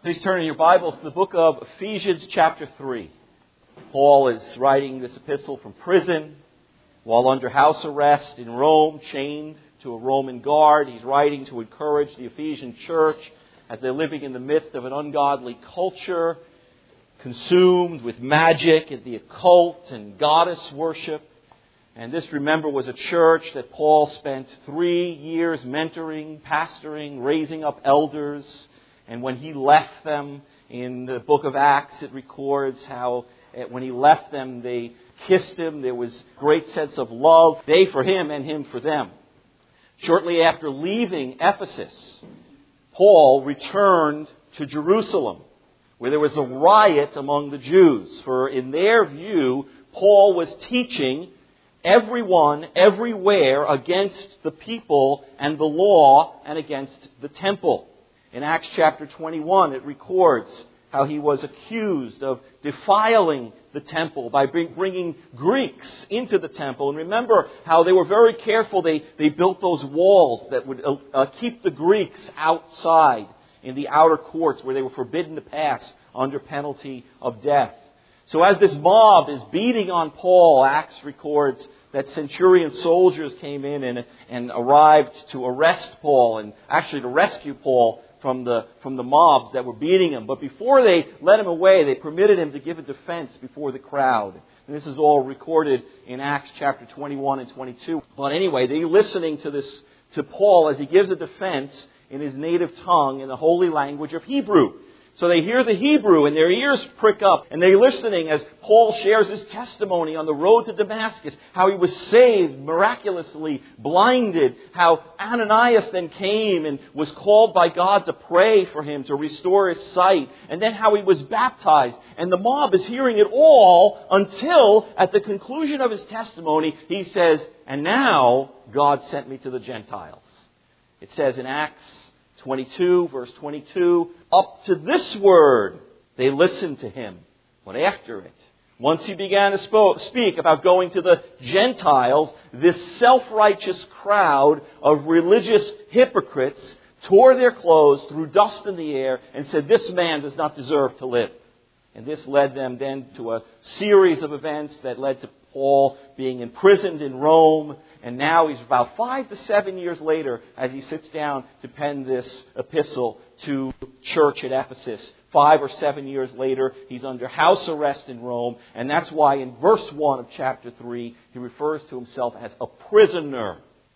Please turn in your Bibles to the book of Ephesians chapter 3. Paul is writing this epistle from prison while under house arrest in Rome, chained to a Roman guard. He's writing to encourage the Ephesian church as they're living in the midst of an ungodly culture, consumed with magic and the occult and goddess worship. And this, remember, was a church that Paul spent 3 years mentoring, pastoring, raising up elders. And when he left them, in the book of Acts, it records how when he left them, they kissed him. There was great sense of love, they for him and him for them. Shortly after leaving Ephesus, Paul returned to Jerusalem, where there was a riot among the Jews. For in their view, Paul was teaching everyone, everywhere, against the people and the law and against the temple. In Acts chapter 21, it records how he was accused of defiling the temple by bringing Greeks into the temple. And remember how they were very careful. They built those walls that would keep the Greeks outside in the outer courts where they were forbidden to pass under penalty of death. So as this mob is beating on Paul, Acts records that centurion soldiers came in and arrived to arrest Paul and actually to rescue Paul from the mobs that were beating him. But before they let him away, they permitted him to give a defense before the crowd. And this is all recorded in Acts chapter 21 and 22. But anyway, they're listening to Paul as he gives a defense in his native tongue in the holy language of Hebrew. So they hear the Hebrew and their ears prick up and they're listening as Paul shares his testimony on the road to Damascus, how he was saved, miraculously blinded, how Ananias then came and was called by God to pray for him to restore his sight, and then how he was baptized. And the mob is hearing it all until at the conclusion of his testimony he says, "And now God sent me to the Gentiles." It says in Acts 22, verse 22, "Up to this word they listened to him, but after it, once he began to speak about going to the Gentiles, this self-righteous crowd of religious hypocrites tore their clothes, threw dust in the air, and said, 'This man does not deserve to live.'" And this led them then to a series of events that led to Paul being imprisoned in Rome. And now he's about 5 to 7 years later as he sits down to pen this epistle to church at Ephesus. 5 or 7 years later, he's under house arrest in Rome. And that's why in verse 1 of chapter 3, he refers to himself as a prisoner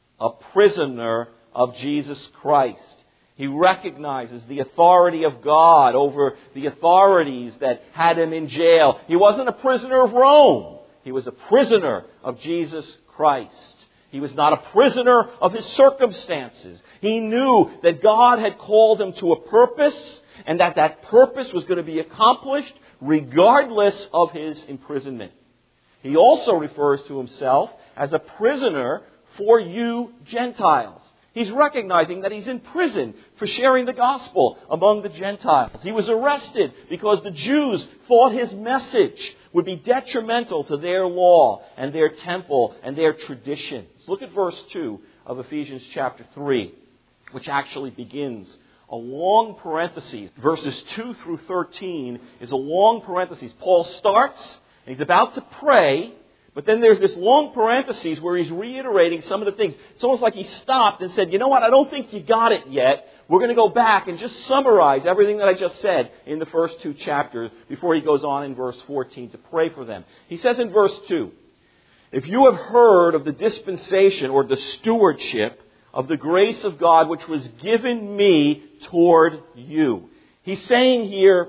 of Jesus Christ. He recognizes the authority of God over the authorities that had him in jail. He wasn't a prisoner of Rome. He was a prisoner of Jesus Christ. He was not a prisoner of his circumstances. He knew that God had called him to a purpose and that purpose was going to be accomplished regardless of his imprisonment. He also refers to himself as a prisoner for you Gentiles. He's recognizing that he's in prison for sharing the gospel among the Gentiles. He was arrested because the Jews thought his message would be detrimental to their law and their temple and their traditions. Look at verse 2 of Ephesians chapter 3, which actually begins a long parenthesis. Verses 2 through 13 is a long parenthesis. Paul starts and he's about to pray. But then there's this long parenthesis where he's reiterating some of the things. It's almost like he stopped and said, "You know what, I don't think you got it yet. We're going to go back and just summarize everything that I just said in the first 2 chapters before he goes on in verse 14 to pray for them." He says in verse 2, "If you have heard of the dispensation or the stewardship of the grace of God which was given me toward you." He's saying here,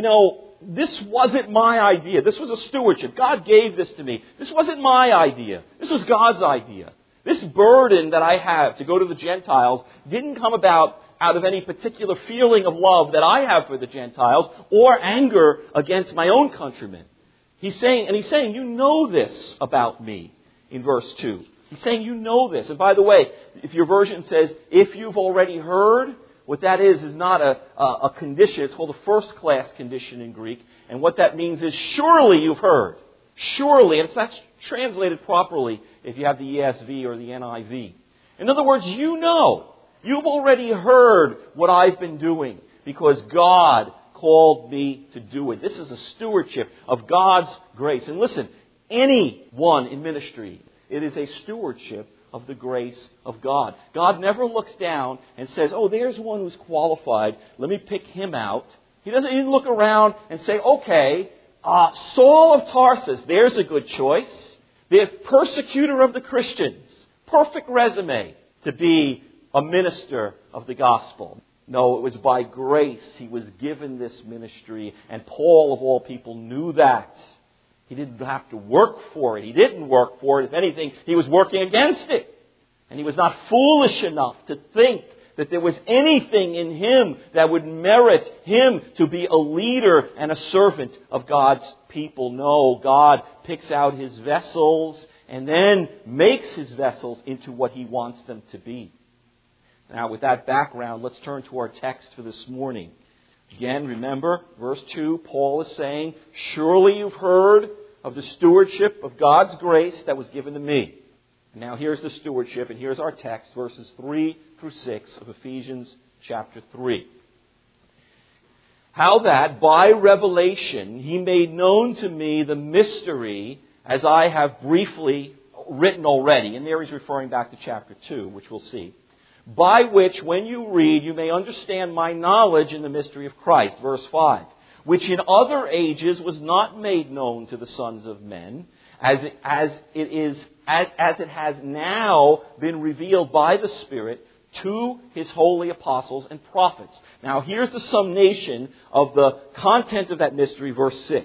this wasn't my idea. This was a stewardship. God gave this to me. This wasn't my idea. This was God's idea. This burden that I have to go to the Gentiles didn't come about out of any particular feeling of love that I have for the Gentiles or anger against my own countrymen. He's saying, you know this about me in verse 2. He's saying, you know this. And by the way, if your version says, if you've already heard, what that is not a condition. It's called a first-class condition in Greek. And what that means is, surely you've heard. Surely. And it's not translated properly if you have the ESV or the NIV. In other words, you know. You've already heard what I've been doing because God called me to do it. This is a stewardship of God's grace. And listen, anyone in ministry, it is a stewardship of the grace of God. God never looks down and says, oh, there's one who's qualified. Let me pick him out. He doesn't even look around and say, okay, Saul of Tarsus, there's a good choice. The persecutor of the Christians. Perfect resume to be a minister of the gospel. No, it was by grace he was given this ministry. And Paul, of all people, knew that. He didn't have to work for it. He didn't work for it. If anything, he was working against it. And he was not foolish enough to think that there was anything in him that would merit him to be a leader and a servant of God's people. No, God picks out his vessels and then makes his vessels into what he wants them to be. Now, with that background, let's turn to our text for this morning. Again, remember, verse 2, Paul is saying, surely you've heard of the stewardship of God's grace that was given to me. Now here's the stewardship, and here's our text, verses 3 through 6 of Ephesians chapter 3. How that by revelation he made known to me the mystery, as I have briefly written already. And there he's referring back to chapter 2, which we'll see. By which, when you read, you may understand my knowledge in the mystery of Christ. Verse 5. Which in other ages was not made known to the sons of men, as it has now been revealed by the Spirit to his holy apostles and prophets. Now here's the summation of the content of that mystery, verse 6.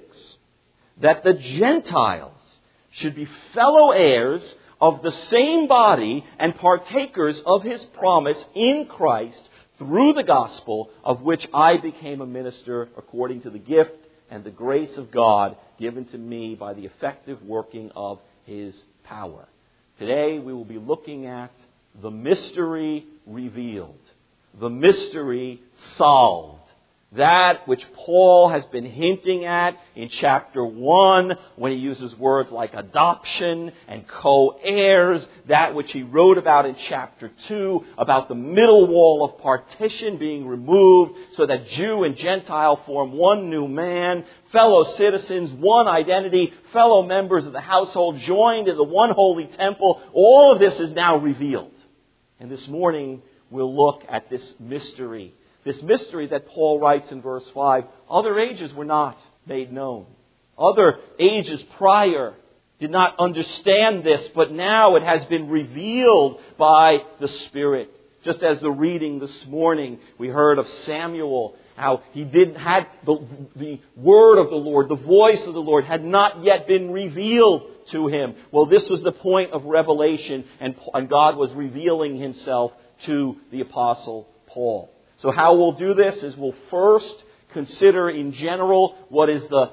That the Gentiles should be fellow heirs of the same body and partakers of his promise in Christ through the gospel, of which I became a minister according to the gift and the grace of God given to me by the effective working of his power. Today we will be looking at the mystery revealed, the mystery solved. That which Paul has been hinting at in chapter 1 when he uses words like adoption and co-heirs. That which he wrote about in chapter 2 about the middle wall of partition being removed so that Jew and Gentile form one new man, fellow citizens, one identity, fellow members of the household, joined in the one holy temple. All of this is now revealed. And this morning we'll look at this mystery. This mystery that Paul writes in verse 5, other ages were not made known. Other ages prior did not understand this, but now it has been revealed by the Spirit. Just as the reading this morning, we heard of Samuel, how he had the word of the Lord, the voice of the Lord had not yet been revealed to him. Well, this was the point of revelation, and God was revealing himself to the Apostle Paul. So how we'll do this is we'll first consider in general what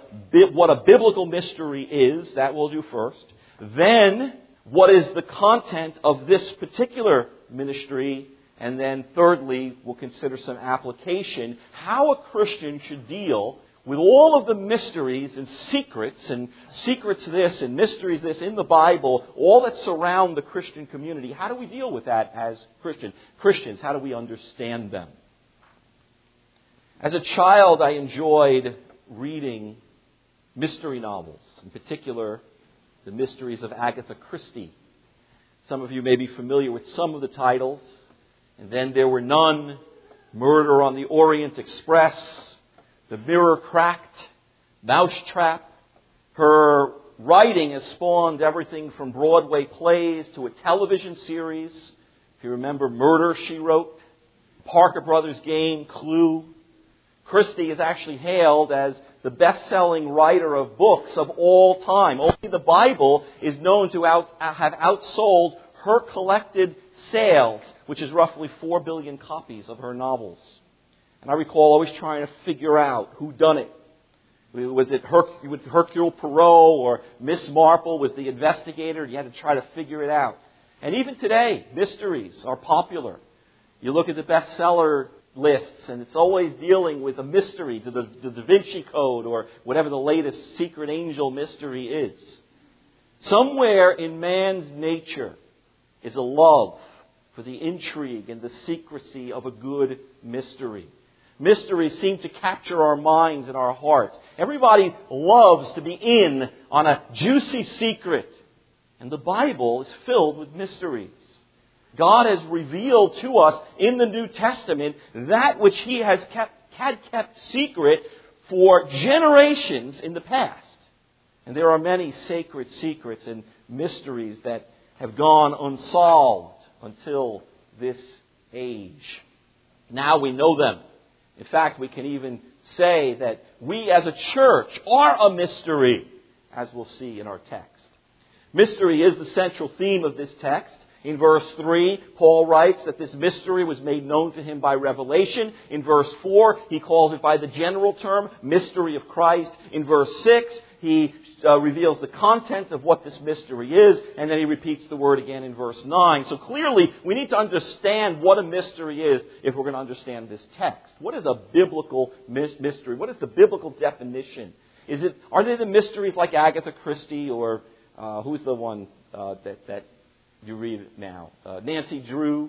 a biblical mystery is. That we'll do first. Then, what is the content of this particular ministry? And then thirdly, we'll consider some application. How a Christian should deal with all of the mysteries and secrets this and mysteries this in the Bible, all that surround the Christian community. How do we deal with that as Christians? How do we understand them? As a child, I enjoyed reading mystery novels, in particular, the mysteries of Agatha Christie. Some of you may be familiar with some of the titles. And then there were none. Murder on the Orient Express, The Mirror Cracked, Mousetrap. Her writing has spawned everything from Broadway plays to a television series. If you remember Murder, She Wrote, Parker Brothers Game, Clue. Christie is actually hailed as the best-selling writer of books of all time. Only the Bible is known to have outsold her collected sales, which is roughly 4 billion copies of her novels. And I recall always trying to figure out who done it. Was it Hercule Poirot or Miss Marple was the investigator? You had to try to figure it out. And even today, mysteries are popular. You look at the bestseller lists, and it's always dealing with a mystery to the Da Vinci Code or whatever the latest secret angel mystery is. Somewhere in man's nature is a love for the intrigue and the secrecy of a good mystery. Mysteries seem to capture our minds and our hearts. Everybody loves to be in on a juicy secret. And the Bible is filled with mysteries. God has revealed to us in the New Testament that which He had kept secret for generations in the past. And there are many sacred secrets and mysteries that have gone unsolved until this age. Now we know them. In fact, we can even say that we as a church are a mystery, as we'll see in our text. Mystery is the central theme of this text. In verse 3, Paul writes that this mystery was made known to him by revelation. In verse 4, he calls it by the general term, mystery of Christ. In verse 6, he reveals the content of what this mystery is, and then he repeats the word again in verse 9. So clearly, we need to understand what a mystery is if we're going to understand this text. What is a biblical mystery? What is the biblical definition? Are they the mysteries like Agatha Christie, or who's the one that you read now? Nancy Drew?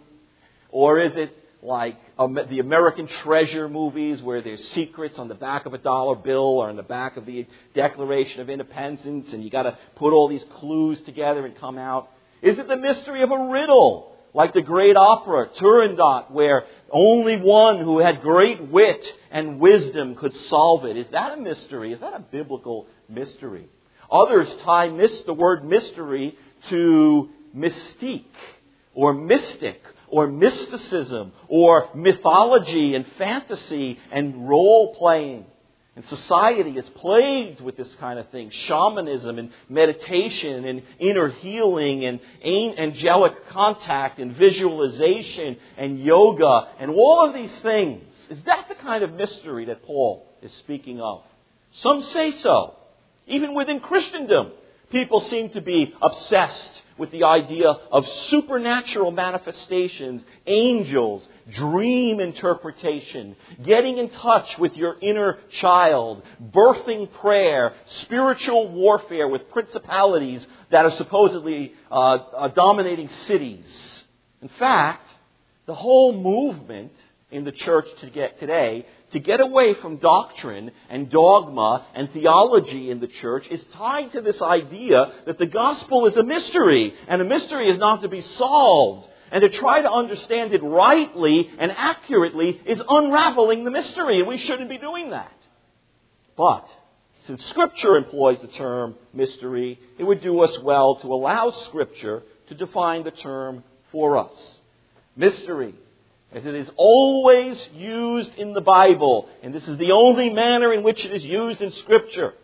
Or is it like the American Treasure movies where there's secrets on the back of a dollar bill or on the back of the Declaration of Independence and you got to put all these clues together and come out? Is it the mystery of a riddle like the great opera Turandot, where only one who had great wit and wisdom could solve it? Is that a mystery? Is that a biblical mystery? Others tie the word mystery to mystique or mystic or mysticism or mythology and fantasy and role-playing. And society is plagued with this kind of thing. Shamanism and meditation and inner healing and angelic contact and visualization and yoga and all of these things. Is that the kind of mystery that Paul is speaking of? Some say so. Even within Christendom, people seem to be obsessed with the idea of supernatural manifestations, angels, dream interpretation, getting in touch with your inner child, birthing prayer, spiritual warfare with principalities that are supposedly dominating cities. In fact, the whole movement in the church today to get away from doctrine and dogma and theology in the church is tied to this idea that the gospel is a mystery, and a mystery is not to be solved. And to try to understand it rightly and accurately is unraveling the mystery, and we shouldn't be doing that. But since Scripture employs the term mystery, it would do us well to allow Scripture to define the term for us. Mystery, as it is always used in the Bible, and this is the only manner in which it is used in Scripture.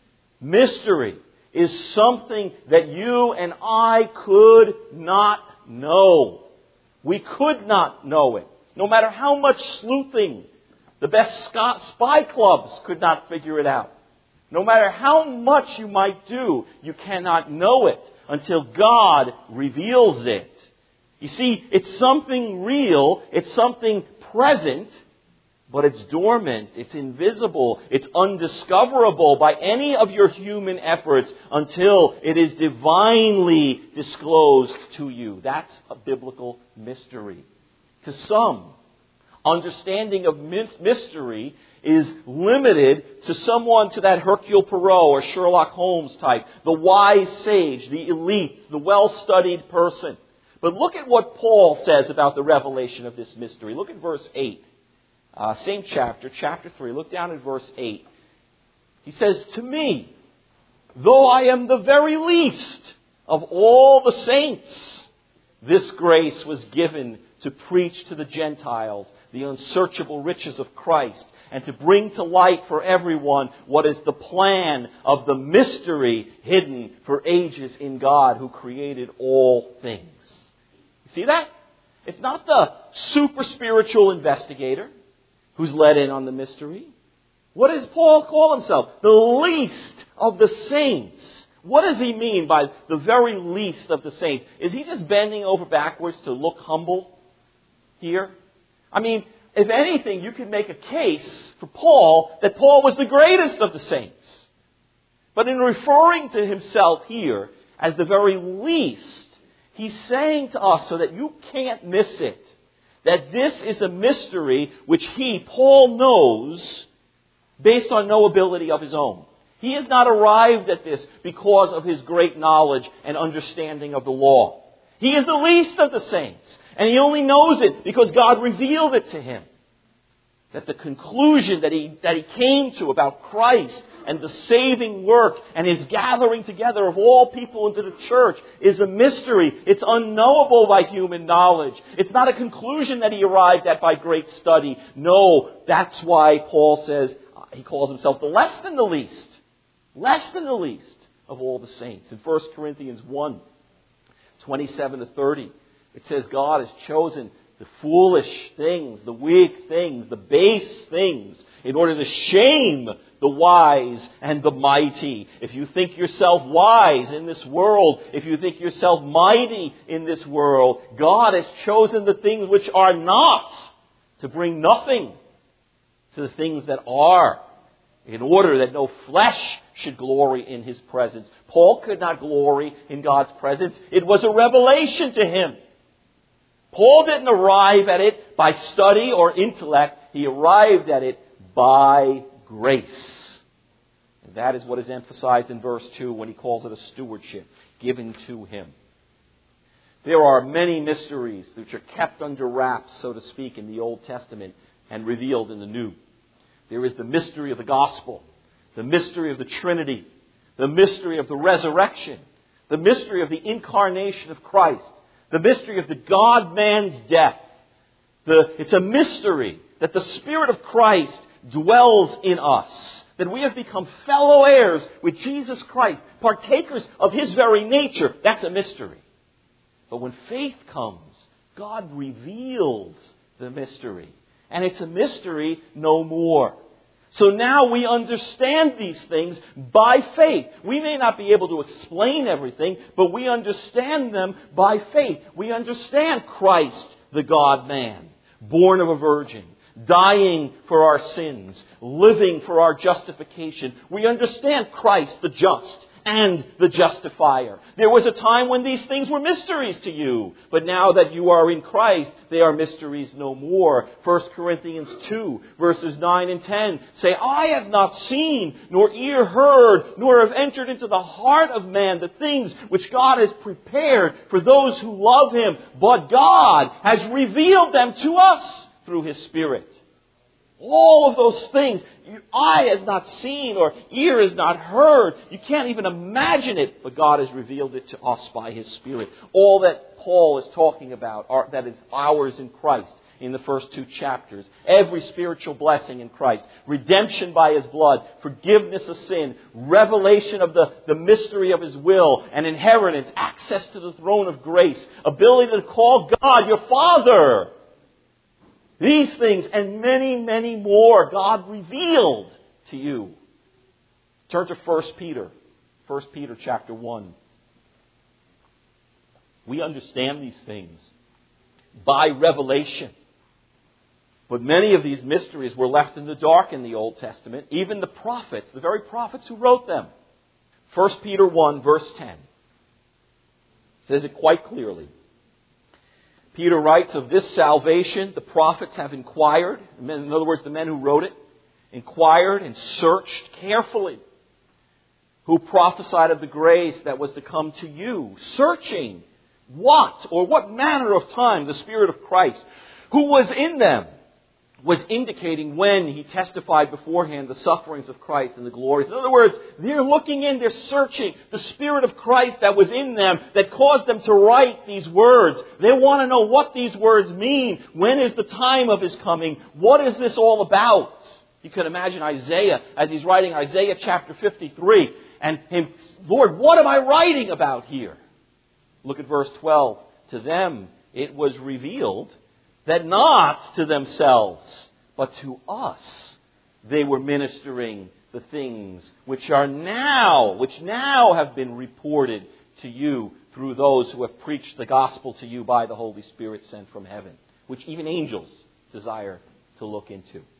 Mystery is something that you and I could not know. We could not know it. No matter how much sleuthing, the best spy clubs could not figure it out. No matter how much you might do, you cannot know it until God reveals it. You see, it's something real, it's something present, but it's dormant, it's invisible, it's undiscoverable by any of your human efforts until it is divinely disclosed to you. That's a biblical mystery. To some, understanding of mystery is limited to someone to that Hercule Poirot or Sherlock Holmes type, the wise sage, the elite, the well-studied person. But look at what Paul says about the revelation of this mystery. Look at verse 8. Same chapter, chapter 3. Look down at verse 8. He says, "To me, though I am the very least of all the saints, this grace was given to preach to the Gentiles the unsearchable riches of Christ, and to bring to light for everyone what is the plan of the mystery hidden for ages in God who created all things." See that? It's not the super spiritual investigator who's let in on the mystery. What does Paul call himself? The least of the saints. What does he mean by the very least of the saints? Is he just bending over backwards to look humble here? I mean, if anything, you could make a case for Paul that Paul was the greatest of the saints. But in referring to himself here as the very least, he's saying to us, so that you can't miss it, That this is a mystery which Paul, knows based on no ability of his own. He has not arrived at this because of his great knowledge and understanding of the law. He is the least of the saints, and he only knows it because God revealed it to him. That the conclusion that he came to about Christ and the saving work and his gathering together of all people into the church is a mystery. It's unknowable by human knowledge. It's not a conclusion that he arrived at by great study. No, that's why Paul says, he calls himself the less than the least. Less than the least of all the saints. In 1 Corinthians 1, 27 to 30, it says God has chosen the foolish things, the weak things, the base things, in order to shame the wise and the mighty. If you think yourself wise in this world, if you think yourself mighty in this world, God has chosen the things which are not to bring nothing to the things that are, in order that no flesh should glory in His presence. Paul could not glory in God's presence. It was a revelation to him. Paul didn't arrive at it by study or intellect. He arrived at it by grace. And that is what is emphasized in verse 2 when he calls it a stewardship given to him. There are many mysteries which are kept under wraps, so to speak, in the Old Testament and revealed in the New. There is the mystery of the gospel, the mystery of the Trinity, the mystery of the resurrection, the mystery of the incarnation of Christ, the mystery of the God-man's death. It's a mystery that the Spirit of Christ dwells in us, that we have become fellow heirs with Jesus Christ, partakers of His very nature. That's a mystery. But when faith comes, God reveals the mystery. And it's a mystery no more. So now we understand these things by faith. We may not be able to explain everything, but we understand them by faith. We understand Christ, the God-man, born of a virgin, dying for our sins, living for our justification. We understand Christ, the just, and the justifier. There was a time when these things were mysteries to you, but now that you are in Christ, they are mysteries no more. 1 Corinthians 2, verses 9 and 10 say, "Eye have not seen, nor ear heard, nor have entered into the heart of man the things which God has prepared for those who love Him, but God has revealed them to us through His Spirit." All of those things, your eye has not seen or ear has not heard. You can't even imagine it, but God has revealed it to us by His Spirit. All that Paul is talking about, that is ours in Christ in the first 2 chapters. Every spiritual blessing in Christ. Redemption by His blood. Forgiveness of sin. Revelation of the mystery of His will. And inheritance. Access to the throne of grace. Ability to call God your Father. These things and many, many more God revealed to you. Turn to 1 Peter. 1 Peter chapter 1. We understand these things by revelation. But many of these mysteries were left in the dark in the Old Testament. Even the prophets, the very prophets who wrote them. 1 Peter 1 verse 10 says it quite clearly. Peter writes, "Of this salvation the prophets have inquired," in other words, the men who wrote it, inquired and searched carefully, who prophesied of the grace that was to come to you, searching what manner of time the Spirit of Christ, who was in them, was indicating when He testified beforehand the sufferings of Christ and the glories. In other words, they're looking in, they're searching the Spirit of Christ that was in them that caused them to write these words. They want to know what these words mean. When is the time of His coming? What is this all about? You can imagine Isaiah as he's writing Isaiah chapter 53 and him, "Lord, what am I writing about here?" Look at verse 12. "To them it was revealed that not to themselves, but to us, they were ministering the things which now have been reported to you through those who have preached the gospel to you by the Holy Spirit sent from heaven," which even angels desire to look into.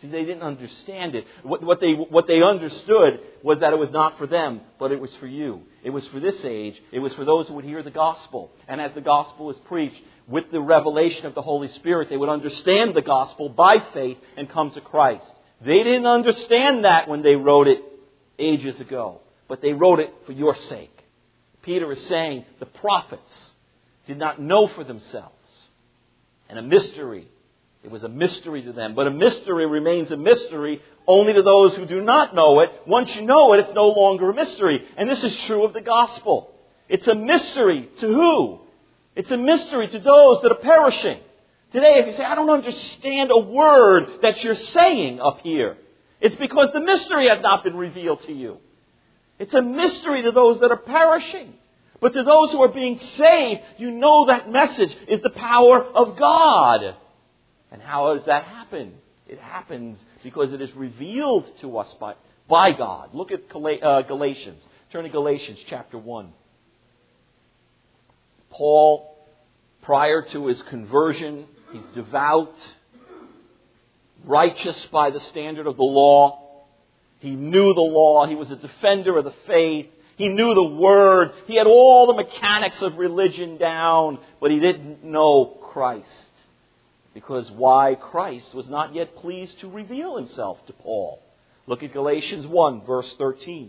See, they didn't understand it. What they understood was that it was not for them, but it was for you. It was for this age. It was for those who would hear the gospel. And as the gospel was preached, with the revelation of the Holy Spirit, they would understand the gospel by faith and come to Christ. They didn't understand that when they wrote it ages ago, but they wrote it for your sake. Peter is saying the prophets did not know for themselves. And a mystery. It was a mystery to them. But a mystery remains a mystery only to those who do not know it. Once you know it, it's no longer a mystery. And this is true of the gospel. It's a mystery to who? It's a mystery to those that are perishing. Today, if you say, I don't understand a word that you're saying up here, it's because the mystery has not been revealed to you. It's a mystery to those that are perishing. But to those who are being saved, you know that message is the power of God. And how does that happen? It happens because it is revealed to us by God. Look at Galatians. Turn to Galatians chapter 1. Paul, prior to his conversion, he's devout, righteous by the standard of the law. He knew the law. He was a defender of the faith. He knew the Word. He had all the mechanics of religion down, but he didn't know Christ. Because why? Christ was not yet pleased to reveal himself to Paul. Look at Galatians 1, verse 13.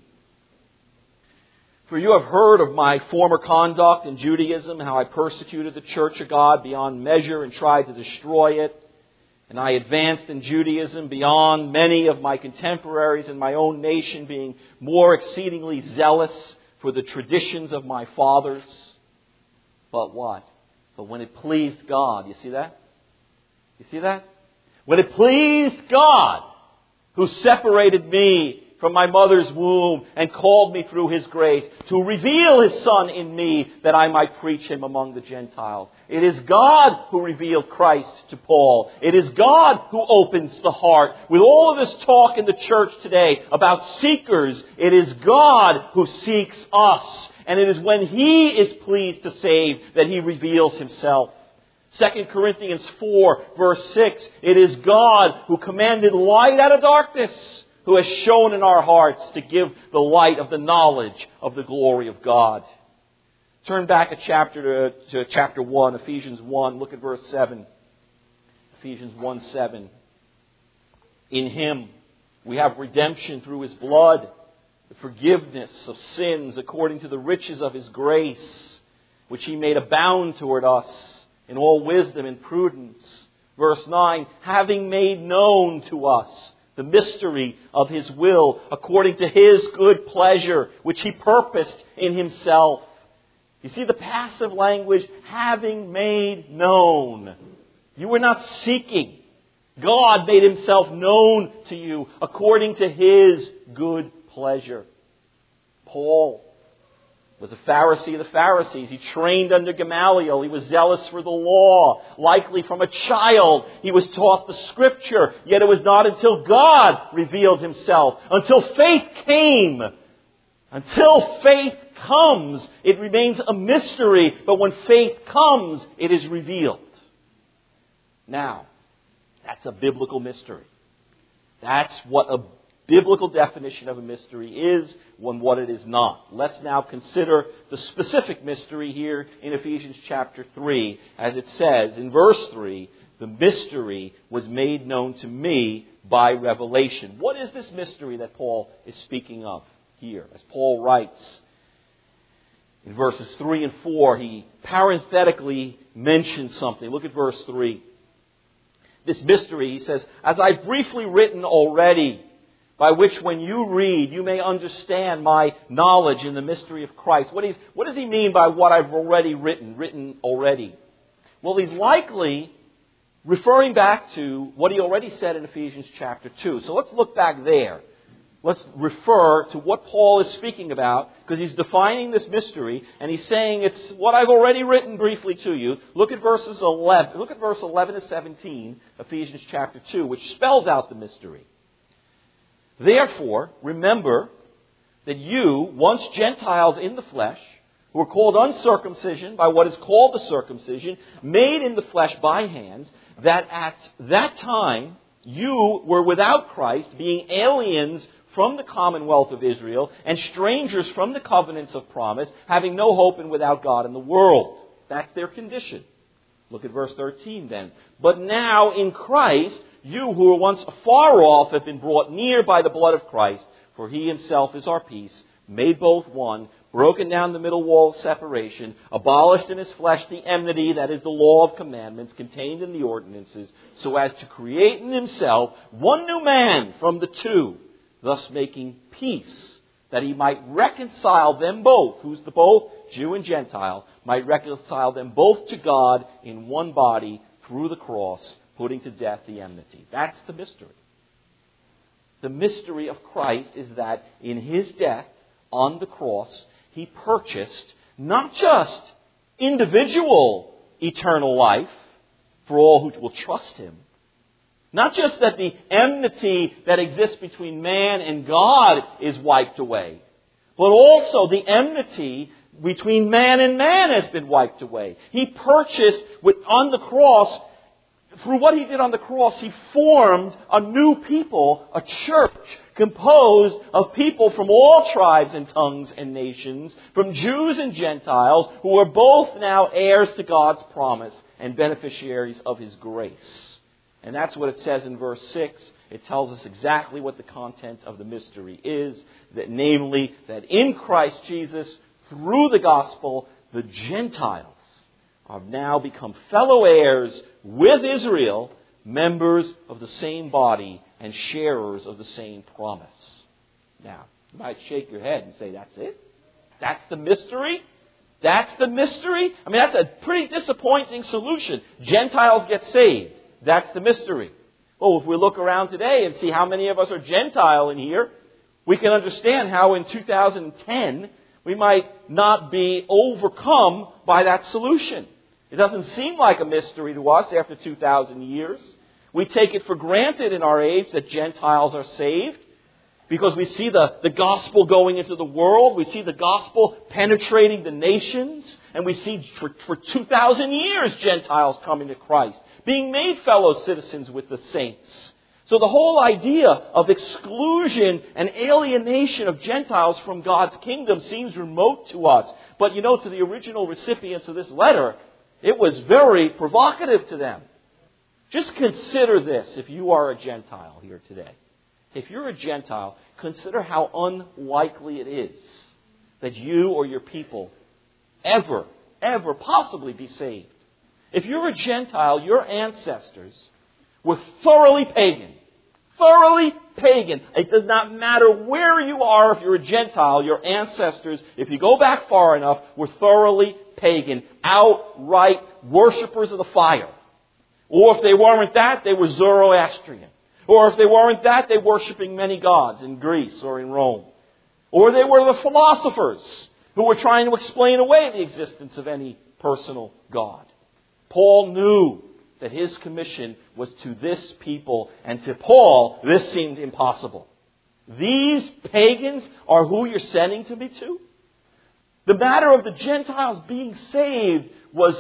For you have heard of my former conduct in Judaism, how I persecuted the church of God beyond measure and tried to destroy it. And I advanced in Judaism beyond many of my contemporaries in my own nation, being more exceedingly zealous for the traditions of my fathers. But what? But when it pleased God, you see that? You see that? When it pleased God, who separated me from my mother's womb and called me through His grace to reveal His Son in me that I might preach Him among the Gentiles. It is God who revealed Christ to Paul. It is God who opens the heart. With all of this talk in the church today about seekers, it is God who seeks us. And it is when He is pleased to save that He reveals Himself. 2 Corinthians 4, verse 6, it is God who commanded light out of darkness, who has shone in our hearts to give the light of the knowledge of the glory of God. Turn back a chapter to chapter 1, Ephesians 1. Look at verse 7. Ephesians 1, 7. In Him we have redemption through His blood, the forgiveness of sins according to the riches of His grace, which He made abound toward us in all wisdom and prudence. Verse 9, having made known to us the mystery of His will, according to His good pleasure, which He purposed in Himself. You see the passive language, having made known. You were not seeking. God made Himself known to you according to His good pleasure. Paul was a Pharisee of the Pharisees. He trained under Gamaliel. He was zealous for the law. Likely from a child, he was taught the Scripture. Yet it was not until God revealed Himself, until faith came. Until faith comes, it remains a mystery. But when faith comes, it is revealed. Now, that's a biblical mystery. That's what a biblical definition of a mystery is when what it is not. Let's now consider the specific mystery here in Ephesians chapter 3. As it says in verse 3, the mystery was made known to me by revelation. What is this mystery that Paul is speaking of here? As Paul writes in verses 3 and 4, he parenthetically mentions something. Look at verse 3. This mystery, he says, as I've briefly written already, by which when you read, you may understand my knowledge in the mystery of Christ. What does he mean by what I've already written already? Well, he's likely referring back to what he already said in Ephesians chapter 2. So let's look back there. Let's refer to what Paul is speaking about, because he's defining this mystery, and he's saying it's what I've already written briefly to you. Look at verses 11. Look at verse 11 to 17, Ephesians chapter 2, which spells out the mystery. Therefore, remember that you, once Gentiles in the flesh, who were called uncircumcision by what is called the circumcision, made in the flesh by hands, that at that time you were without Christ, being aliens from the commonwealth of Israel and strangers from the covenants of promise, having no hope and without God in the world. That's their condition. Look at verse 13 then. But now in Christ, you who were once afar off have been brought near by the blood of Christ, for he himself is our peace, made both one, broken down the middle wall of separation, abolished in his flesh the enmity, that is the law of commandments contained in the ordinances, so as to create in himself one new man from the two, thus making peace, that he might reconcile them both. Who's the both? Jew and Gentile. Might reconcile them both to God in one body through the cross, putting to death the enmity. That's the mystery. The mystery of Christ is that in his death on the cross, he purchased not just individual eternal life for all who will trust him, not just that the enmity that exists between man and God is wiped away, but also the enmity between man and man has been wiped away. He purchased on the cross, through what he did on the cross, he formed a new people, a church, composed of people from all tribes and tongues and nations, from Jews and Gentiles, who are both now heirs to God's promise and beneficiaries of his grace. And that's what it says in verse 6. It tells us exactly what the content of the mystery is, that namely, that in Christ Jesus, through the gospel, the Gentiles have now become fellow heirs with Israel, members of the same body and sharers of the same promise. Now, you might shake your head and say, that's it? That's the mystery? That's the mystery? I mean, that's a pretty disappointing solution. Gentiles get saved. That's the mystery. Well, if we look around today and see how many of us are Gentile in here, we can understand how in 2010 we might not be overcome by that solution. It doesn't seem like a mystery to us after 2,000 years. We take it for granted in our age that Gentiles are saved because we see the gospel going into the world. We see the gospel penetrating the nations. And we see for 2,000 years Gentiles coming to Christ, being made fellow citizens with the saints. So the whole idea of exclusion and alienation of Gentiles from God's kingdom seems remote to us. But to the original recipients of this letter, it was very provocative to them. Just consider this if you are a Gentile here today. If you're a Gentile, consider how unlikely it is that you or your people ever possibly be saved. If you're a Gentile, your ancestors were thoroughly pagan. Thoroughly pagan. It does not matter where you are if you're a Gentile. Your ancestors, if you go back far enough, were thoroughly pagan. Outright worshippers of the fire. Or if they weren't that, they were Zoroastrian. Or if they weren't that, they were worshipping many gods in Greece or in Rome. Or they were the philosophers who were trying to explain away the existence of any personal God. Paul knew that his commission was to this people, and to Paul, this seemed impossible. These pagans are who you're sending to me to? The matter of the Gentiles being saved was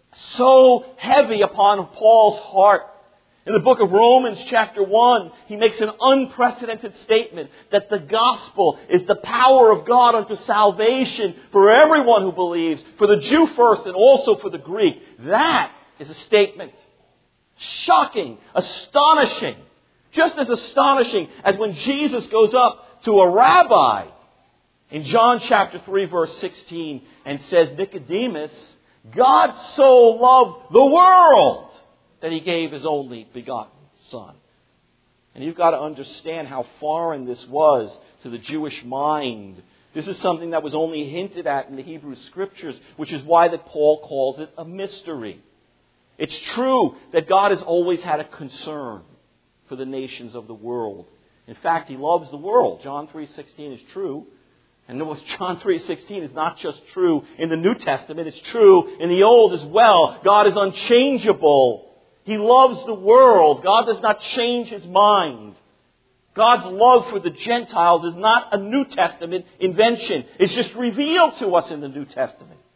so heavy upon Paul's heart. In the book of Romans chapter 1, he makes an unprecedented statement that the gospel is the power of God unto salvation for everyone who believes, for the Jew first and also for the Greek. That is a statement. Shocking, astonishing. Just as astonishing as when Jesus goes up to a rabbi in John chapter 3 verse 16 and says, Nicodemus, God so loved the world that he gave his only begotten Son. And you've got to understand how foreign this was to the Jewish mind. This is something that was only hinted at in the Hebrew Scriptures, which is why that Paul calls it a mystery. It's true that God has always had a concern for the nations of the world. In fact, he loves the world. John 3:16 is true. And John 3:16 is not just true in the New Testament, it's true in the Old as well. God is unchangeable. He loves the world. God does not change his mind. God's love for the Gentiles is not a New Testament invention. It's just revealed to us in the New Testament.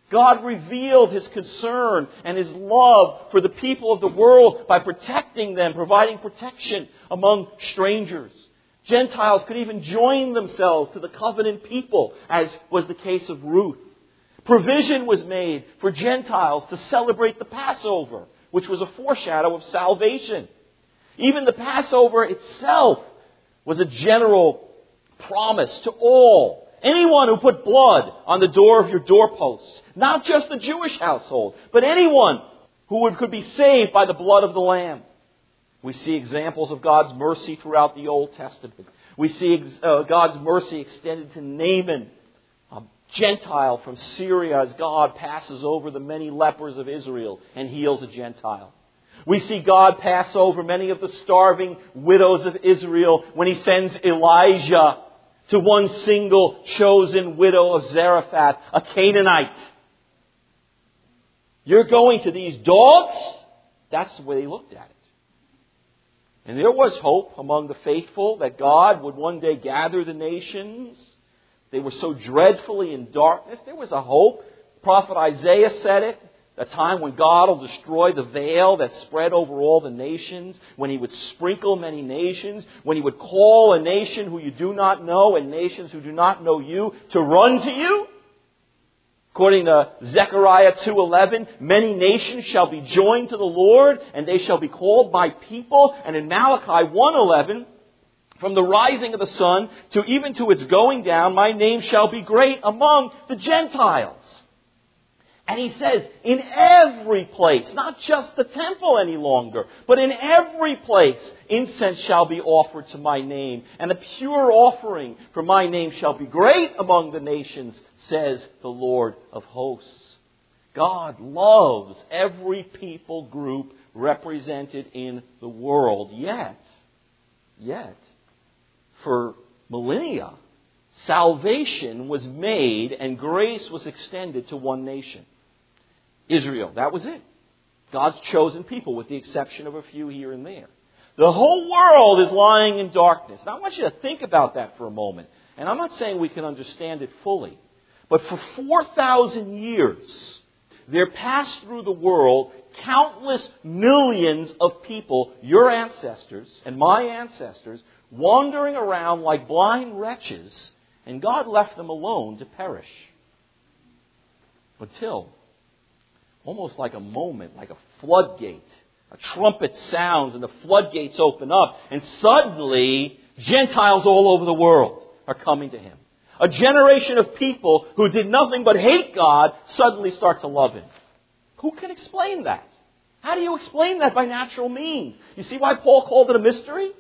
God revealed His concern and His love for the people of the world by protecting them, providing protection among strangers. Gentiles could even join themselves to the covenant people, as was the case of Ruth. Provision was made for Gentiles to celebrate the Passover, which was a foreshadow of salvation. Even the Passover itself was a general promise to all. Anyone who put blood on the door of your doorposts, not just the Jewish household, but anyone who could be saved by the blood of the Lamb. We see examples of God's mercy throughout the Old Testament. We see God's mercy extended to Naaman, a Gentile from Syria, as God passes over the many lepers of Israel and heals a Gentile. We see God pass over many of the starving widows of Israel when He sends Elijah to one single chosen widow of Zarephath, a Canaanite. You're going to these dogs? That's the way they looked at it. And there was hope among the faithful that God would one day gather the nations. They were so dreadfully in darkness. There was a hope. Prophet Isaiah said it. A time when God will destroy the veil that spread over all the nations, when He would sprinkle many nations, when He would call a nation who you do not know and nations who do not know you to run to you. According to Zechariah 2:11, many nations shall be joined to the Lord, and they shall be called my people. And in Malachi 1:11, from the rising of the sun to even to its going down, my name shall be great among the Gentiles. And He says, in every place, not just the temple any longer, but in every place, incense shall be offered to my name, and a pure offering for my name shall be great among the nations, says the Lord of hosts. God loves every people group represented in the world. Yet, for millennia, salvation was made and grace was extended to one nation. Israel. That was it. God's chosen people, with the exception of a few here and there. The whole world is lying in darkness. Now I want you to think about that for a moment. And I'm not saying we can understand it fully. But for 4,000 years, there passed through the world countless millions of people, your ancestors and my ancestors, wandering around like blind wretches, and God left them alone to perish. Until, almost like a moment, like a floodgate, a trumpet sounds and the floodgates open up, and suddenly Gentiles all over the world are coming to Him. A generation of people who did nothing but hate God suddenly start to love Him. Who can explain that? How do you explain that by natural means? You see why Paul called it a mystery?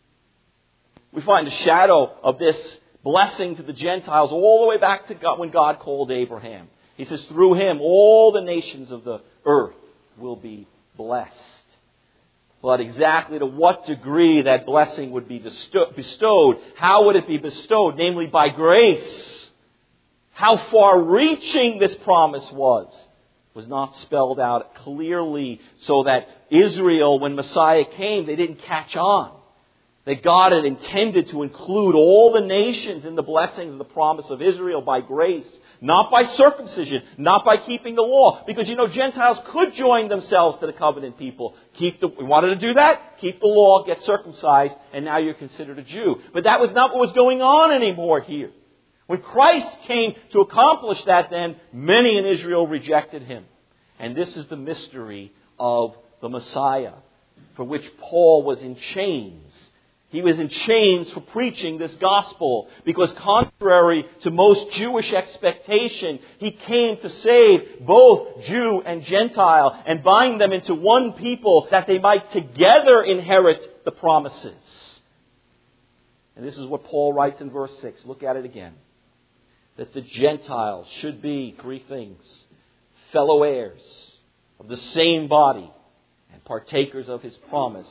We find a shadow of this blessing to the Gentiles all the way back to God, when God called Abraham. He says, through him, all the nations of the earth will be blessed. But exactly to what degree that blessing would be bestowed, how would it be bestowed? Namely, by grace. How far-reaching this promise was not spelled out clearly, so that Israel, when Messiah came, they didn't catch on. That God had intended to include all the nations in the blessings of the promise of Israel by grace, not by circumcision, not by keeping the law. Because, Gentiles could join themselves to the covenant people. We wanted to do that? Keep the law, get circumcised, and now you're considered a Jew. But that was not what was going on anymore here. When Christ came to accomplish that, then many in Israel rejected Him. And this is the mystery of the Messiah, for which Paul was in chains. He was in chains for preaching this gospel, because contrary to most Jewish expectation, He came to save both Jew and Gentile and bind them into one people, that they might together inherit the promises. And this is what Paul writes in verse 6. Look at it again. That the Gentiles should be three things: fellow heirs of the same body and partakers of His promise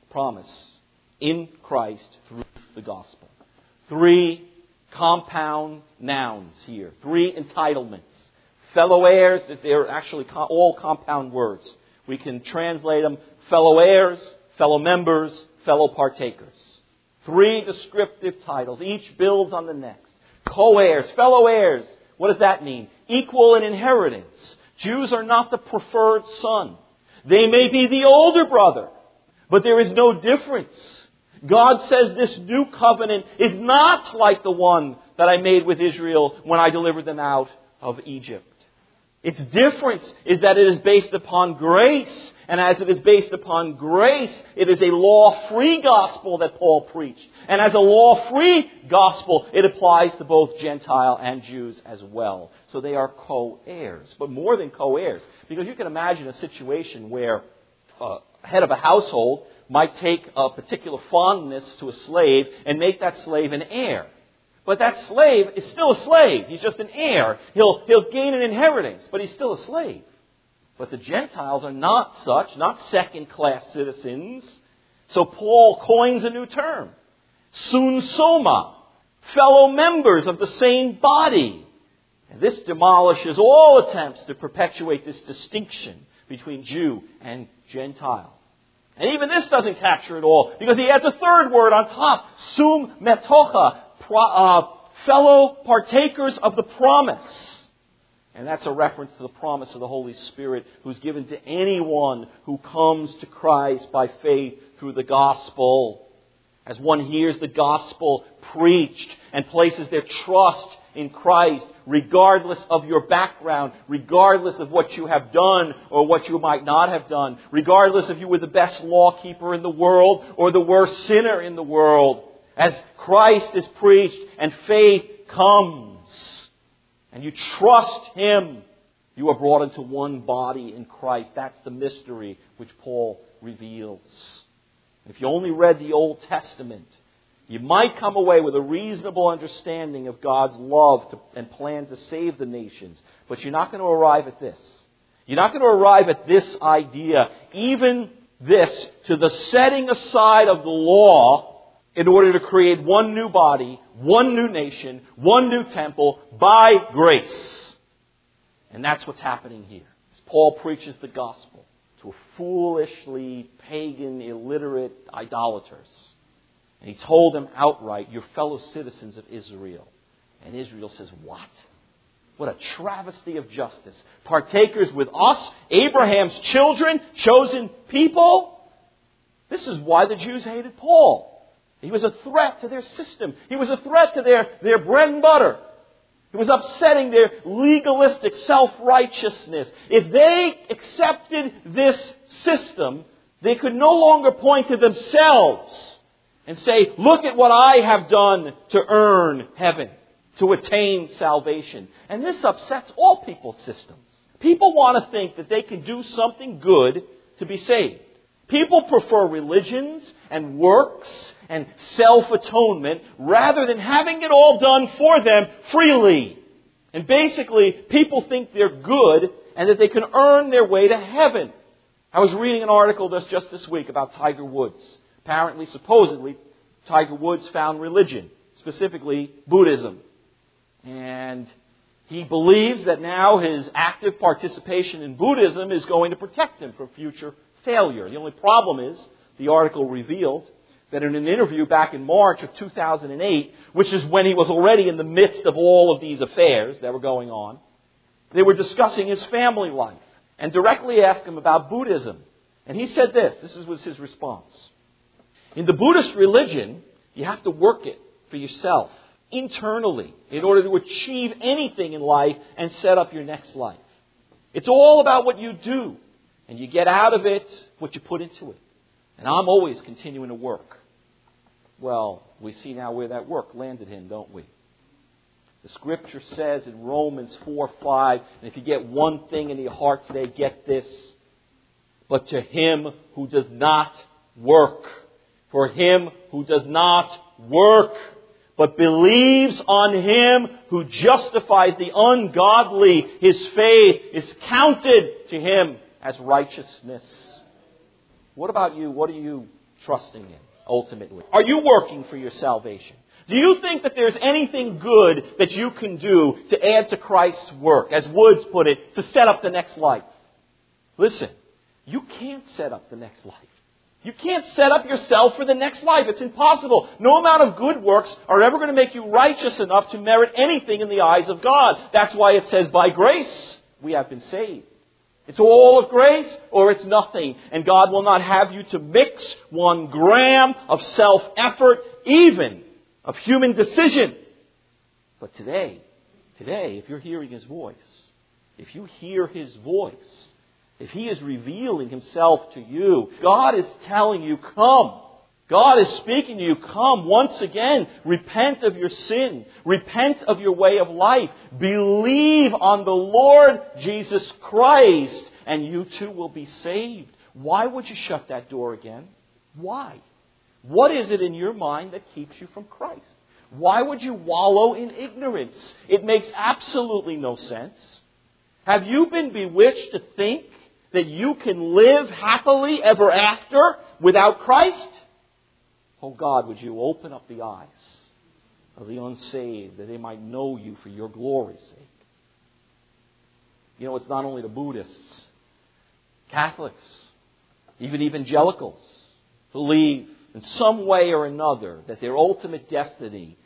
in Christ through the gospel. Three compound nouns here. Three entitlements. Fellow heirs, that they're actually all compound words. We can translate them fellow heirs, fellow members, fellow partakers. Three descriptive titles. Each builds on the next. Co-heirs, fellow heirs What does that mean? Equal in inheritance. Jews are not the preferred son. They may be the older brother, but there is no difference. God says this new covenant is not like the one that I made with Israel when I delivered them out of Egypt. Its difference is that it is based upon grace. And as it is based upon grace, it is a law-free gospel that Paul preached. And as a law-free gospel, it applies to both Gentile and Jews as well. So they are co-heirs. But more than co-heirs. Because you can imagine a situation where a head of a household might take a particular fondness to a slave and make that slave an heir. But that slave is still a slave. He's just an heir. He'll gain an inheritance, but he's still a slave. But the Gentiles are not such, not second-class citizens. So Paul coins a new term. Sun soma, fellow members of the same body. And this demolishes all attempts to perpetuate this distinction between Jew and Gentile. And even this doesn't capture it all, because he adds a third word on top. Sum metocha, fellow partakers of the promise. And that's a reference to the promise of the Holy Spirit who's given to anyone who comes to Christ by faith through the gospel. As one hears the gospel preached and places their trust in Christ, regardless of your background, regardless of what you have done or what you might not have done, regardless if you were the best law keeper in the world or the worst sinner in the world, as Christ is preached and faith comes and you trust Him, you are brought into one body in Christ. That's the mystery which Paul reveals. If you only read the Old Testament, you might come away with a reasonable understanding of God's love and plan to save the nations. But you're not going to arrive at this. You're not going to arrive at this idea, even this, to the setting aside of the law in order to create one new body, one new nation, one new temple by grace. And that's what's happening here. As Paul preaches the gospel to foolishly pagan, illiterate idolaters. And he told them outright, you're fellow citizens of Israel. And Israel says, what? What a travesty of justice. Partakers with us, Abraham's children, chosen people. This is why the Jews hated Paul. He was a threat to their system. He was a threat to their bread and butter. It was upsetting their legalistic self-righteousness. If they accepted this system, they could no longer point to themselves and say, look at what I have done to earn heaven, to attain salvation. And this upsets all people's systems. People want to think that they can do something good to be saved. People prefer religions and works and self-atonement rather than having it all done for them freely. And basically, people think they're good and that they can earn their way to heaven. I was reading an article just this week about Tiger Woods. Apparently, supposedly, Tiger Woods found religion, specifically Buddhism. And he believes that now his active participation in Buddhism is going to protect him from future failure. The only problem is, the article revealed that in an interview back in March of 2008, which is when he was already in the midst of all of these affairs that were going on, they were discussing his family life and directly asked him about Buddhism. And he said this was his response. In the Buddhist religion, you have to work it for yourself, internally, in order to achieve anything in life and set up your next life. It's all about what you do. And you get out of it what you put into it. And I'm always continuing to work. Well, we see now where that work landed him, don't we? The Scripture says in Romans 4:5, and if you get one thing in your heart today, get this. But to him who does not work, for him who does not work, but believes on Him who justifies the ungodly, his faith is counted to him as righteousness. What about you? What are you trusting in, ultimately? Are you working for your salvation? Do you think that there's anything good that you can do to add to Christ's work, as Woods put it, to set up the next life? Listen, you can't set up the next life. You can't set up yourself for the next life. It's impossible. No amount of good works are ever going to make you righteous enough to merit anything in the eyes of God. That's why it says, by grace we have been saved. It's all of grace or it's nothing. And God will not have you to mix 1 gram of self-effort, even of human decision. But today, if you're hearing His voice, if you hear His voice, if He is revealing Himself to you, God is telling you, come. God is speaking to you, come once again. Repent of your sin. Repent of your way of life. Believe on the Lord Jesus Christ, and you too will be saved. Why would you shut that door again? Why? What is it in your mind that keeps you from Christ? Why would you wallow in ignorance? It makes absolutely no sense. Have you been bewitched to think that you can live happily ever after without Christ? Oh God, would you open up the eyes of the unsaved that they might know you for your glory's sake? You know, it's not only the Buddhists, Catholics, even evangelicals believe in some way or another that their ultimate destiny,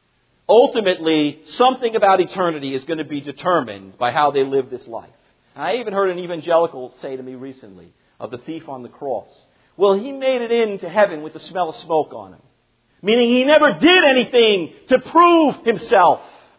ultimately something about eternity is going to be determined by how they live this life. And I even heard an evangelical say to me recently of the thief on the cross, well, he made it into heaven with the smell of smoke on him. Meaning he never did anything to prove himself.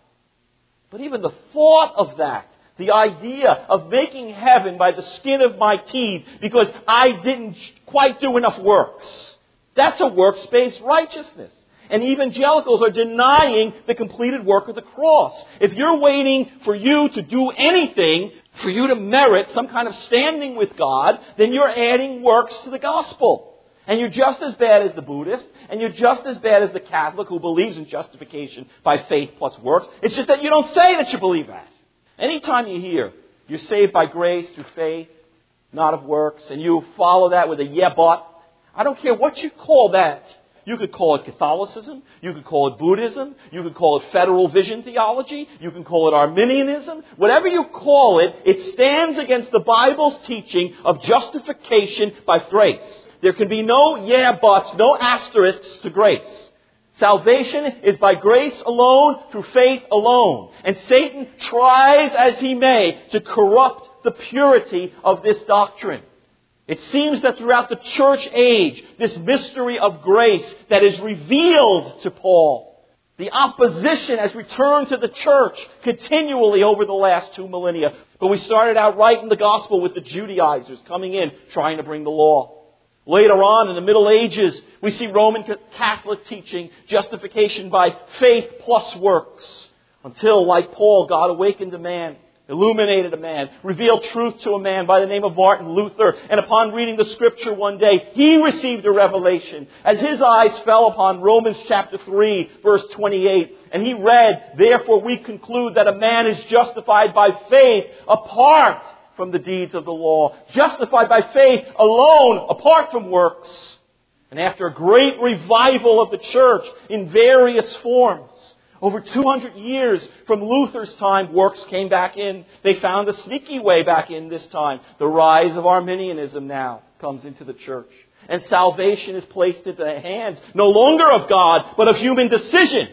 But even the thought of that, the idea of making heaven by the skin of my teeth because I didn't quite do enough works, that's a works-based righteousness. And evangelicals are denying the completed work of the cross. If you're waiting for you to do anything, for you to merit some kind of standing with God, then you're adding works to the gospel. And you're just as bad as the Buddhist, and you're just as bad as the Catholic who believes in justification by faith plus works. It's just that you don't say that you believe that. Anytime you hear you're saved by grace through faith, not of works, and you follow that with a yeah but, I don't care what you call that. You could call it Catholicism. You could call it Buddhism. You could call it federal vision theology. You can call it Arminianism. Whatever you call it, it stands against the Bible's teaching of justification by grace. There can be no yeah buts, no asterisks to grace. Salvation is by grace alone, through faith alone. And Satan tries as he may to corrupt the purity of this doctrine. It seems that throughout the church age, this mystery of grace that is revealed to Paul, the opposition has returned to the church continually over the last 2 millennia. But we started out right in the gospel with the Judaizers coming in, trying to bring the law. Later on, in the Middle Ages, we see Roman Catholic teaching justification by faith plus works. Until, like Paul, God awakened a man, illuminated a man, revealed truth to a man by the name of Martin Luther. And upon reading the Scripture one day, he received a revelation as his eyes fell upon Romans chapter 3, verse 28. And he read, therefore we conclude that a man is justified by faith apart from the deeds of the law. Justified by faith alone, apart from works. And after a great revival of the church in various forms, over 200 years from Luther's time, works came back in. They found a sneaky way back in this time. The rise of Arminianism now comes into the church. And salvation is placed into the hands, no longer of God, but of human decision.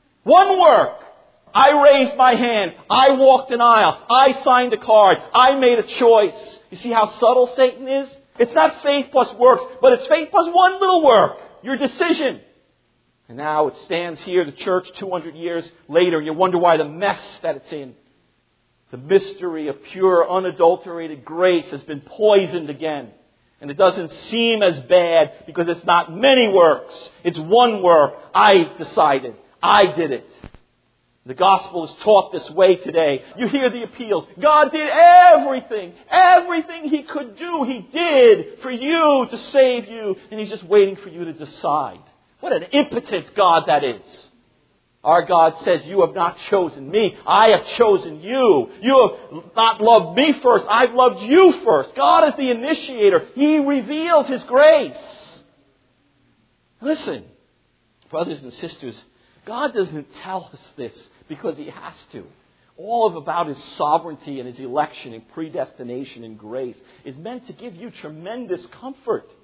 One work. I raised my hand. I walked an aisle. I signed a card. I made a choice. You see how subtle Satan is? It's not faith plus works, but it's faith plus one little work. Your decision. And now it stands here, the church, 200 years later, and you wonder why the mess that it's in. The mystery of pure, unadulterated grace has been poisoned again. And it doesn't seem as bad because it's not many works. It's one work. I decided. I did it. The gospel is taught this way today. You hear the appeals. God did everything. Everything He could do, He did for you to save you. And He's just waiting for you to decide. What an impotent God that is. Our God says, you have not chosen me. I have chosen you. You have not loved me first. I've loved you first. God is the initiator. He reveals His grace. Listen, brothers and sisters, God doesn't tell us this because He has to. All about His sovereignty and His election and predestination and grace is meant to give you tremendous comfort.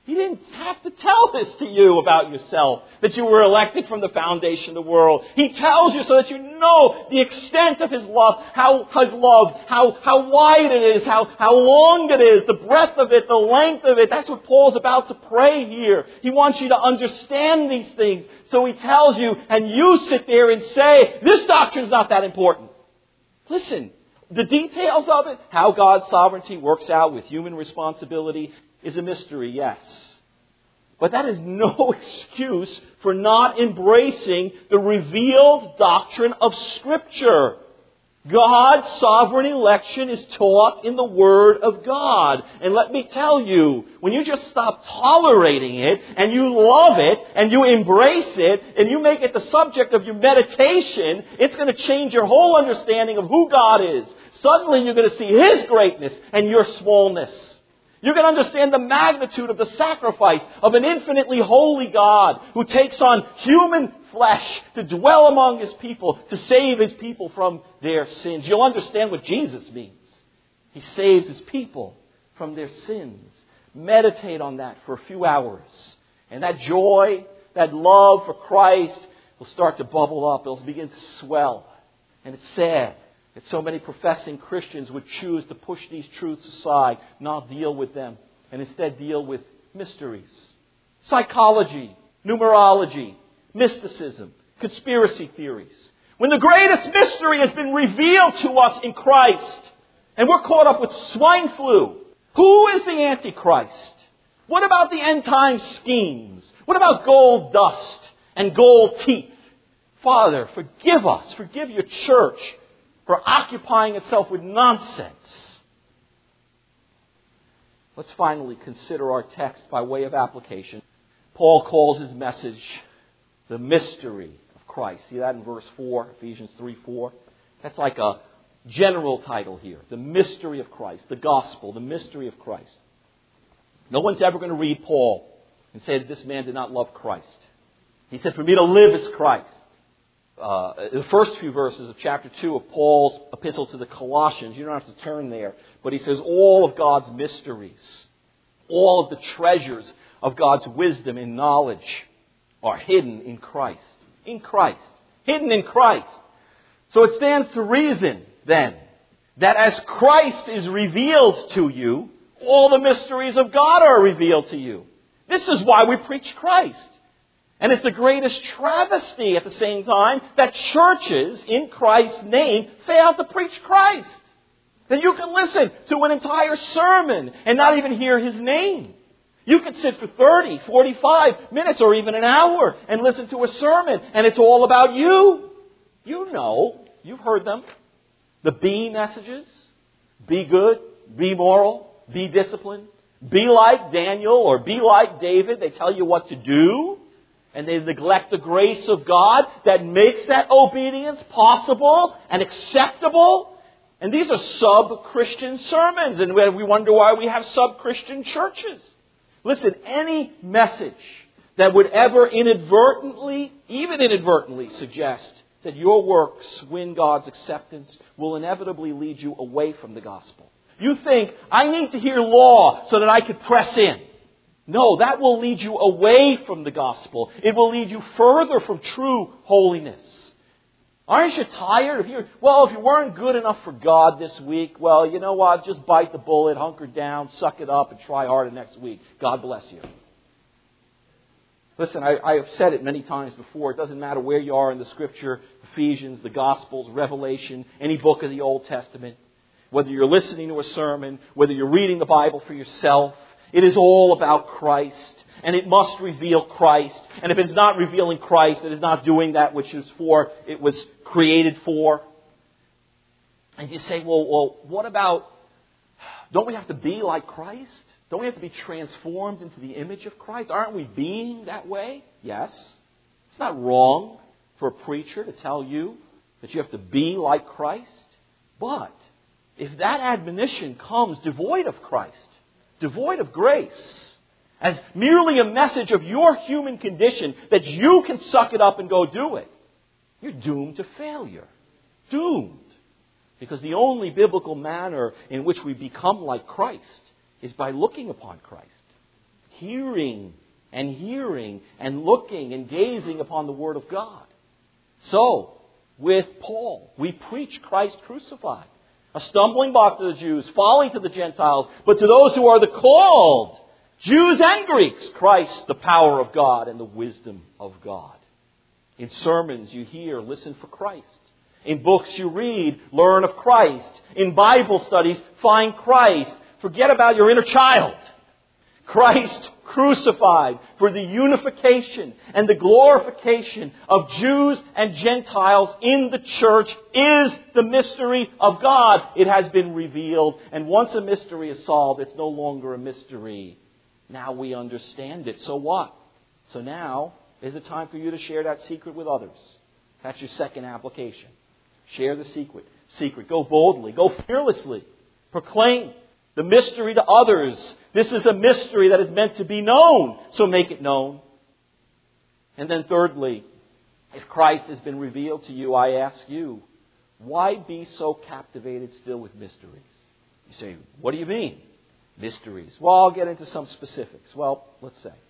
He didn't have to tell this to you about yourself, that you were elected from the foundation of the world. He tells you so that you know the extent of His love, how wide it is, how long it is, the breadth of it, the length of it. That's what Paul's about to pray here. He wants you to understand these things. So he tells you, and you sit there and say, this doctrine's not that important. Listen, the details of it, how God's sovereignty works out with human responsibility, is a mystery, yes. But that is no excuse for not embracing the revealed doctrine of Scripture. God's sovereign election is taught in the Word of God. And let me tell you, when you just stop tolerating it, and you love it, and you embrace it, and you make it the subject of your meditation, it's going to change your whole understanding of who God is. Suddenly you're going to see His greatness and your smallness. You can understand the magnitude of the sacrifice of an infinitely holy God who takes on human flesh to dwell among His people, to save His people from their sins. You'll understand what Jesus means. He saves His people from their sins. Meditate on that for a few hours. And that joy, that love for Christ will start to bubble up. It'll begin to swell. And it's sad that so many professing Christians would choose to push these truths aside, not deal with them, and instead deal with mysteries. Psychology, numerology, mysticism, conspiracy theories. When the greatest mystery has been revealed to us in Christ, and we're caught up with swine flu. Who is the Antichrist? What about the end time schemes? What about gold dust and gold teeth? Father, forgive us. Forgive your church for occupying itself with nonsense. Let's finally consider our text by way of application. Paul calls his message the mystery of Christ. See that in verse 4, Ephesians 3:4? That's like a general title here. The mystery of Christ. The gospel. The mystery of Christ. No one's ever going to read Paul and say that this man did not love Christ. He said, for me to live is Christ. The first few verses of chapter 2 of Paul's epistle to the Colossians, you don't have to turn there, but he says all of God's mysteries, all of the treasures of God's wisdom and knowledge are hidden in Christ. In Christ. Hidden in Christ. So it stands to reason, then, that as Christ is revealed to you, all the mysteries of God are revealed to you. This is why we preach Christ. And it's the greatest travesty at the same time that churches in Christ's name fail to preach Christ. That you can listen to an entire sermon and not even hear His name. You can sit for 30, 45 minutes or even an hour and listen to a sermon and it's all about you. You know, you've heard them. The be messages. Be good, be moral, be disciplined. Be like Daniel or be like David. They tell you what to do. And they neglect the grace of God that makes that obedience possible and acceptable. And these are sub-Christian sermons. And we wonder why we have sub-Christian churches. Listen, any message that would ever inadvertently, even inadvertently, suggest that your works win God's acceptance will inevitably lead you away from the gospel. You think, I need to hear law so that I could press in. No, that will lead you away from the gospel. It will lead you further from true holiness. Aren't you tired of hearing, well, if you weren't good enough for God this week, well, you know what, just bite the bullet, hunker down, suck it up, and try harder next week. God bless you. Listen, I have said it many times before. It doesn't matter where you are in the Scripture, Ephesians, the Gospels, Revelation, any book of the Old Testament. Whether you're listening to a sermon, whether you're reading the Bible for yourself, it is all about Christ, and it must reveal Christ. And if it's not revealing Christ, it is not doing that which it was created for. And you say, well, what about, don't we have to be like Christ? Don't we have to be transformed into the image of Christ? Aren't we being that way? Yes. It's not wrong for a preacher to tell you that you have to be like Christ. But if that admonition comes devoid of Christ, devoid of grace, as merely a message of your human condition that you can suck it up and go do it, you're doomed to failure. Doomed. Because the only biblical manner in which we become like Christ is by looking upon Christ, hearing and looking and gazing upon the Word of God. So, with Paul, we preach Christ crucified. A stumbling block to the Jews, folly to the Gentiles, but to those who are the called, Jews and Greeks, Christ, the power of God and the wisdom of God. In sermons you hear, listen for Christ. In books you read, learn of Christ. In Bible studies, find Christ. Forget about your inner child. Christ crucified for the unification and the glorification of Jews and Gentiles in the church is the mystery of God. It has been revealed. And once a mystery is solved, it's no longer a mystery. Now we understand it. So what? So now is the time for you to share that secret with others. That's your second application. Share the secret. Go boldly. Go fearlessly. Proclaim the mystery to others. This is a mystery that is meant to be known, so make it known. And then thirdly, if Christ has been revealed to you, I ask you, why be so captivated still with mysteries? You say, what do you mean, mysteries? Well, I'll get into some specifics. Well, let's say.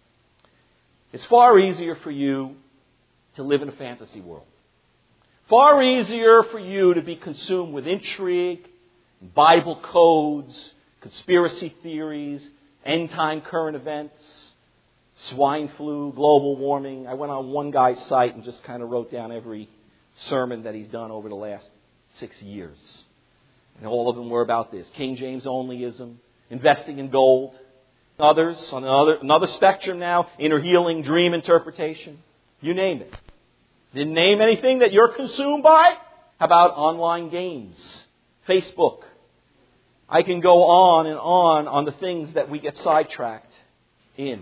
It's far easier for you to live in a fantasy world. Far easier for you to be consumed with intrigue, Bible codes, conspiracy theories, end-time current events, swine flu, global warming. I went on one guy's site and just kind of wrote down every sermon that he's done over the last 6 years. And all of them were about this. King James onlyism, investing in gold. Others, on another spectrum now, inner healing, dream interpretation. You name it. Didn't name anything that you're consumed by? How about online games? Facebook. I can go on the things that we get sidetracked in.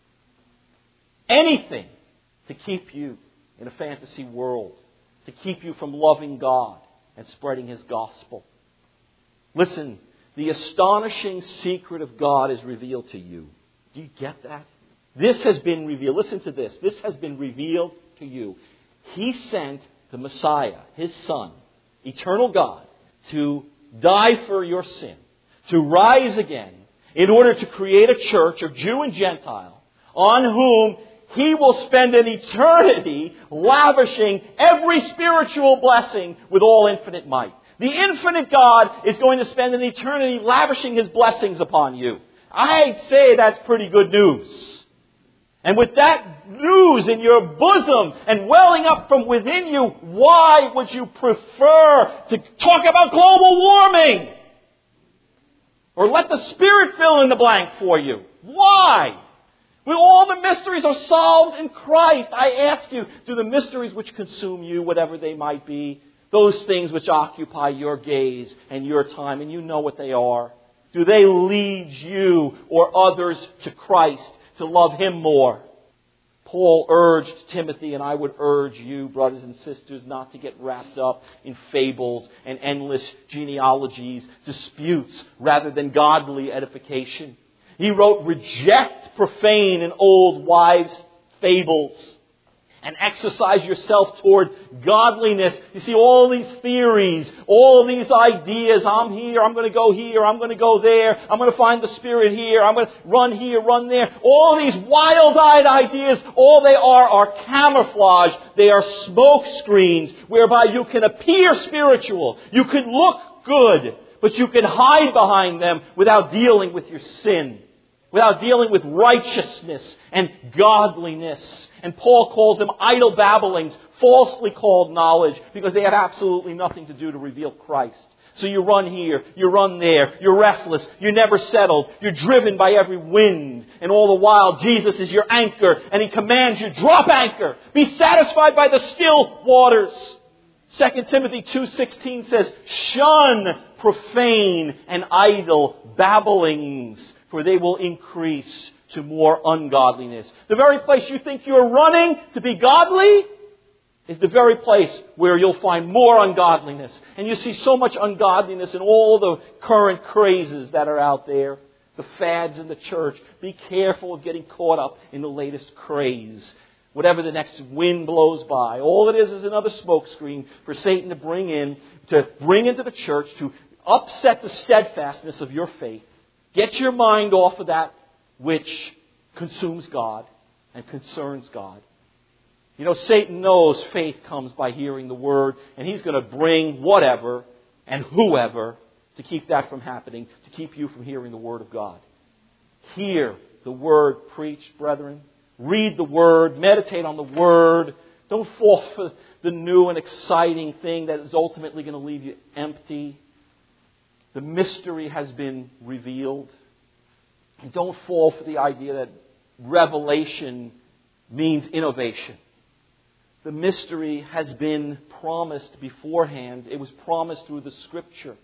Anything to keep you in a fantasy world. To keep you from loving God and spreading His gospel. Listen, the astonishing secret of God is revealed to you. Do you get that? This has been revealed. Listen to this. This has been revealed to you. He sent the Messiah, His Son, eternal God, to die for your sin, to rise again, in order to create a church of Jew and Gentile, on whom He will spend an eternity lavishing every spiritual blessing with all infinite might. The infinite God is going to spend an eternity lavishing His blessings upon you. I'd say that's pretty good news. And with that news in your bosom and welling up from within you, why would you prefer to talk about global warming? Or let the Spirit fill in the blank for you? Why? When all the mysteries are solved in Christ, I ask you, do the mysteries which consume you, whatever they might be, those things which occupy your gaze and your time, and you know what they are, do they lead you or others to Christ, to love Him more? Paul urged Timothy, and I would urge you, brothers and sisters, not to get wrapped up in fables and endless genealogies, disputes, rather than godly edification. He wrote, reject profane and old wives' fables and exercise yourself toward godliness. You see, all these theories, all these ideas, I'm here, I'm going to go here, I'm going to go there, I'm going to find the Spirit here, I'm going to run here, run there. All these wild-eyed ideas, all they are camouflage. They are smoke screens whereby you can appear spiritual. You can look good, but you can hide behind them without dealing with your sin, without dealing with righteousness and godliness. And Paul calls them idle babblings, falsely called knowledge, because they have absolutely nothing to do to reveal Christ. So you run here, you run there, you're restless, you're never settled, you're driven by every wind. And all the while, Jesus is your anchor, and He commands you, drop anchor, be satisfied by the still waters. 2 Timothy 2:16 says, shun profane and idle babblings, for they will increase to more ungodliness. The very place you think you're running to be godly is the very place where you'll find more ungodliness. And you see so much ungodliness in all the current crazes that are out there, the fads in the church. Be careful of getting caught up in the latest craze. Whatever the next wind blows by, all it is another smokescreen for Satan to bring into the church to upset the steadfastness of your faith. Get your mind off of that which consumes God and concerns God. You know, Satan knows faith comes by hearing the Word, and he's going to bring whatever and whoever to keep that from happening, to keep you from hearing the Word of God. Hear the Word preached, brethren. Read the Word. Meditate on the Word. Don't fall for the new and exciting thing that is ultimately going to leave you empty. The mystery has been revealed. And don't fall for the idea that revelation means innovation. The mystery has been promised beforehand. It was promised through the Scripture.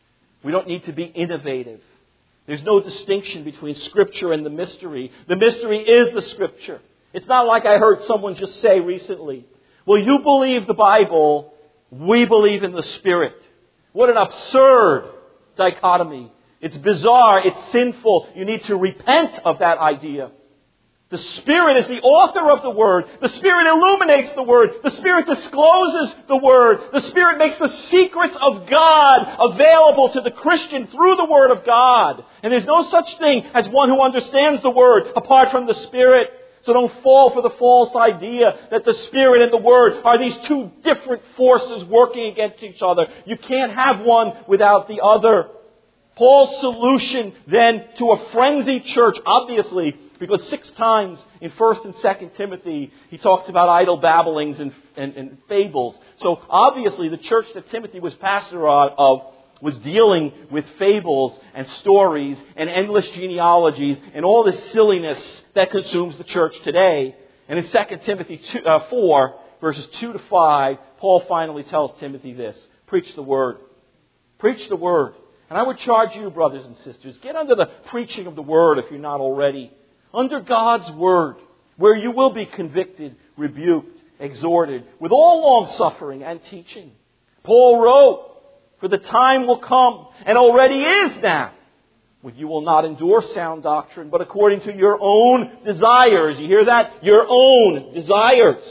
We don't need to be innovative. There's no distinction between Scripture and the mystery. The mystery is the Scripture. It's not like I heard someone just say recently, well, you believe the Bible, we believe in the Spirit. What an absurd dichotomy. It's bizarre. It's sinful. You need to repent of that idea. The Spirit is the author of the Word. The Spirit illuminates the Word. The Spirit discloses the Word. The Spirit makes the secrets of God available to the Christian through the Word of God. And there's no such thing as one who understands the Word apart from the Spirit. So don't fall for the false idea that the Spirit and the Word are these two different forces working against each other. You can't have one without the other. Paul's solution then to a frenzied church, obviously, because 6 times in 1 and 2 Timothy, he talks about idle babblings and fables. So obviously the church that Timothy was pastor of was dealing with fables and stories and endless genealogies and all this silliness that consumes the church today. And in 2 Timothy 4, verses 2 to 5, Paul finally tells Timothy this: preach the Word. Preach the Word. And I would charge you, brothers and sisters, get under the preaching of the Word if you're not already. Under God's Word, where you will be convicted, rebuked, exhorted, with all long-suffering and teaching. Paul wrote, for the time will come, and already is now, when you will not endure sound doctrine, but according to your own desires. You hear that? Your own desires.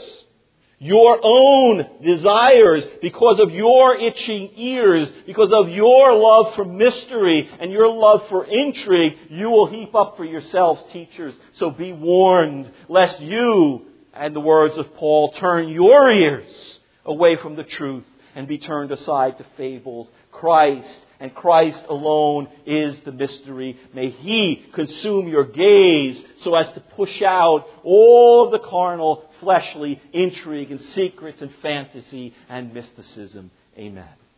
Your own desires, because of your itching ears, because of your love for mystery and your love for intrigue, you will heap up for yourselves teachers. So be warned, lest you, and the words of Paul, turn your ears away from the truth and be turned aside to fables. Christ and Christ alone is the mystery. May He consume your gaze so as to push out all of the carnal, fleshly intrigue and secrets and fantasy and mysticism. Amen.